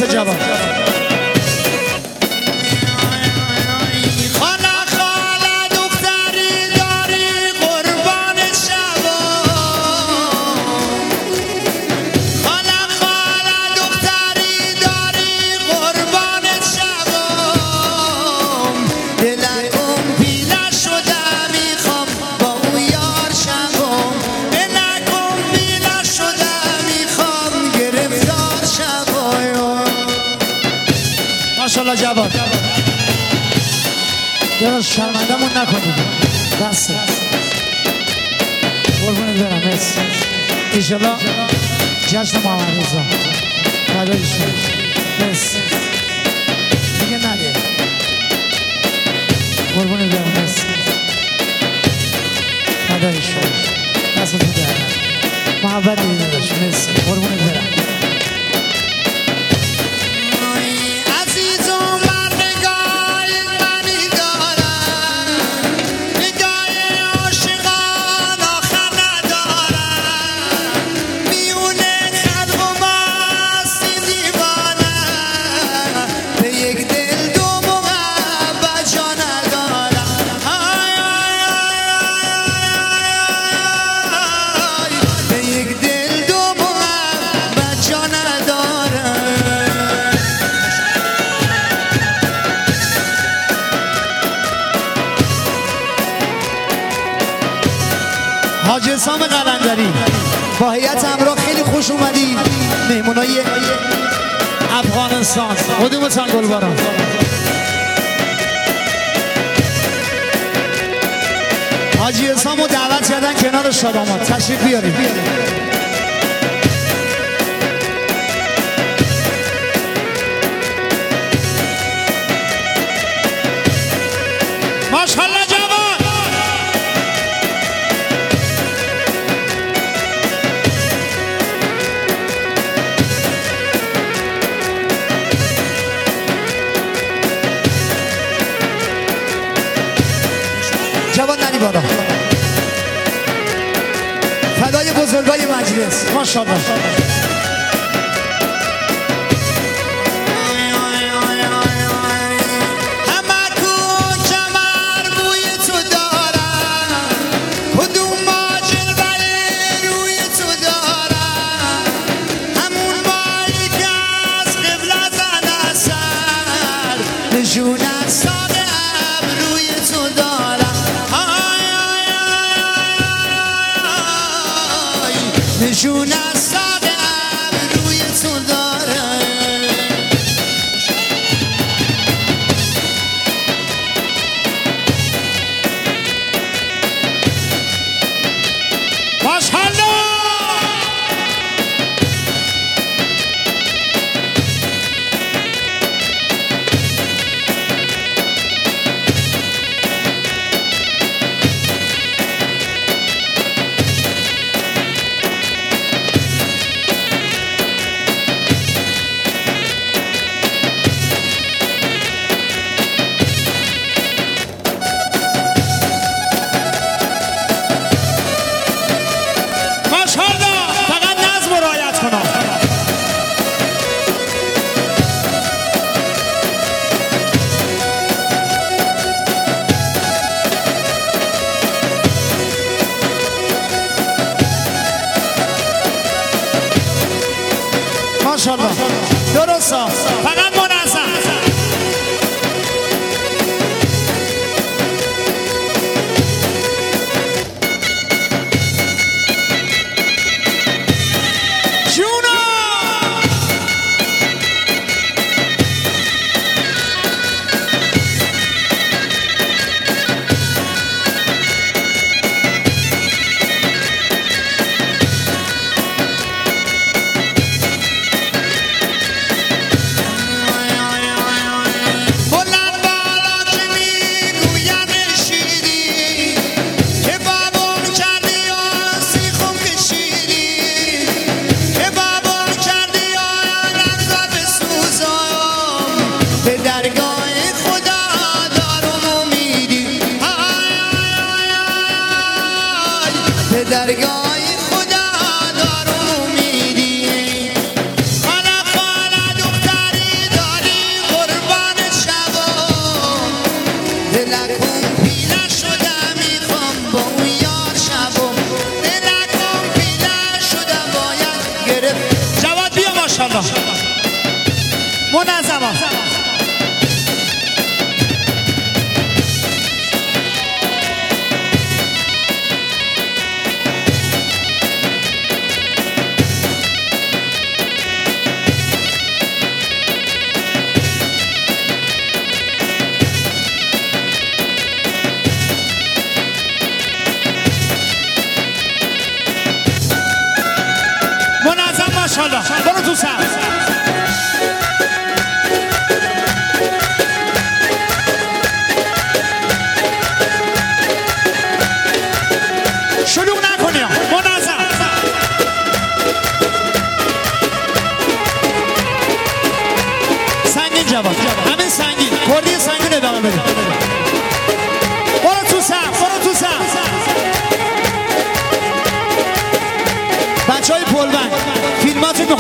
برسه جواب. ماشاءالله جواد یه شرمندمون نکنید بسه قربونت برم مرسی ایشالله جشن محمد رضا فدای شما مرسی دیگه نده قربونت برم مرسی فدای شما دستتون درم محبت دیده داشت مرسی قربونت برم حاج حسام قلندری با هیئت همراه خیلی خوش اومدید مهمونای افغانستان خودمون گلباران حاجی حسامو دعوت کردن کنار شادامات تشریف بیارید ماشاءالله جواد نری بالا فدای بزرگای مجلس ماشاءالله نشون از ساقم روی تو داره ماشاءالله ماشاءالله درسته فقط منظم ماشاءالله برو تو سر شلوغ نکنیم منظم سنگین جواد همین سنگین کردی سنگین ادامه بده